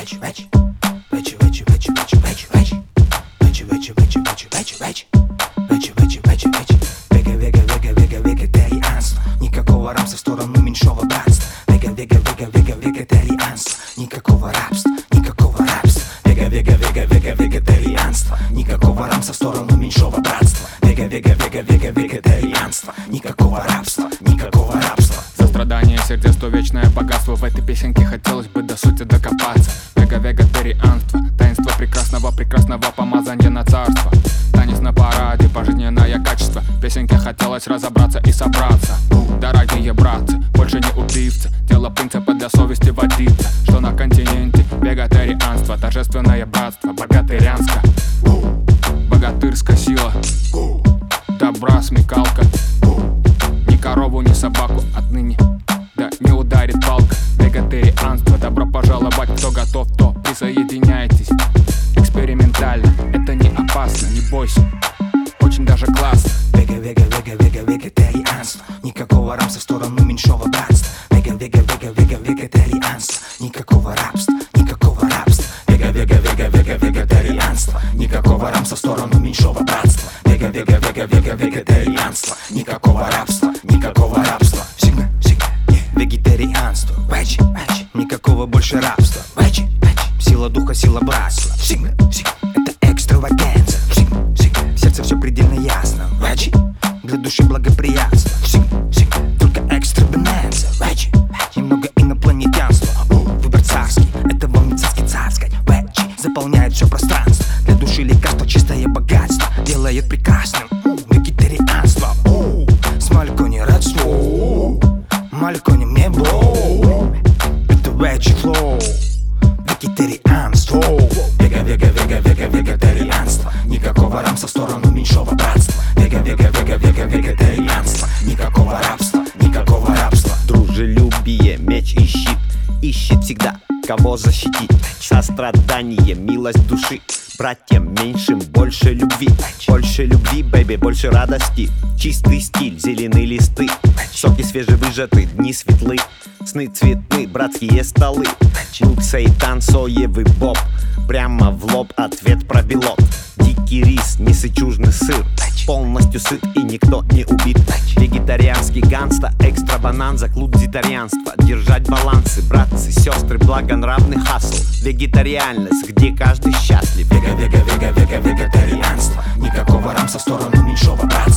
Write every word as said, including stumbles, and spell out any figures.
вечи, вечи, вечи, вечи, вечи, вечи, вечи, вечи, вечи, вечи, вечи, вечи, вечи, вечи, вечи, вечи, вечи, вечи. Вега, вега, вега, вега, вегетарианство. Никакого рабства в сторону меньшого братства. Вега, вега, вега, вега, вегетарианство. Никакого рабства, никакого рабства. Вега, вега, вега, вега, вегетарианство. Никакого рабства в сторону меньшого братства. Вега, вега, вега, вега, вегетарианство. Никакого рабства, никакого рабства. Сострадание сердец, то вечное богатство. В этой песенке хотелось бы до сути докопаться. Вега-вегетарианство, таинство прекрасного, прекрасного помазания на царство. Танец на параде, пожизненное качество. В песенке хотелось разобраться и собраться. Дорогие братцы, больше не убивцы. Дело принципа для совести водиться. Что на континенте вегетарианство, торжественное братство, богатырянско. Богатырская сила, добра смекалка. Ни корову, ни собаку отныне, да не ударит палка. Вегетарианство, добро пожаловать, кто готов, то присоединяйтесь. Экспериментально, это не опасно, не бойся, очень даже классно. Вега, вега, вега, вега, вегетарианство. Никакого рабства в сторону меньшого братства. Вега, вега, вега, вега, вегетарианство. Никакого рабства, никакого рабства. Вега, вега, вега, вега, вегетарианство. Никакого рабства в сторону меньшого братства. Вега, вега, вега, вега, вегетарианство. Никакого рабства, никакого рабства. Всегда, всегда, вегетарианство. Вечи, вечи, никакого больше рабства. Вечи, вечи, сила духа, сила братства. Всегда, всегда, это экстравагенция. Всегда, всегда, в сердце все предельно ясно. Вечи, для души благоприятство. Всегда, всегда, только экстравагенция. Вечи, немного инопланетянства. Выбор царский, это волны царский царской. Вечи, заполняет все пространство. Для души лекарство, чистое богатство. Делает прекрасным вегетарианство. С Малькони родство, Малькони мне бро. Это вечи флоу, вегетарианство. Вега, вега, вега, вега, вегетарианство. Никакого рабства в сторону меньшого братства. Вега, вега, вега, вега, вегетарианство. Никакого рабства, никакого рабства. Дружелюбие, меч и щит. Ищет всегда, кого защитить. Сострадание, милость души. Братьям меньшим больше любви. Больше любви, бэйби, больше радости. Чистый стиль, зеленые листы. Соки свежевыжаты, дни светлы. Сны цветны, братские столы. Луцей, танцоевый боб. Прямо в лоб ответ про белок. Дикий рис, несычужный сыр. Полностью сыт и никто не убит. Вегетарианский ганста, экстра бананза, клубзитарианство. Держать балансы, братцы, сестры, благонравный хасл. Вегетариальность, где каждый счастлив. Вега, вега, вега, вега, вегетарианство. Никакого рабства в сторону меньшого братства.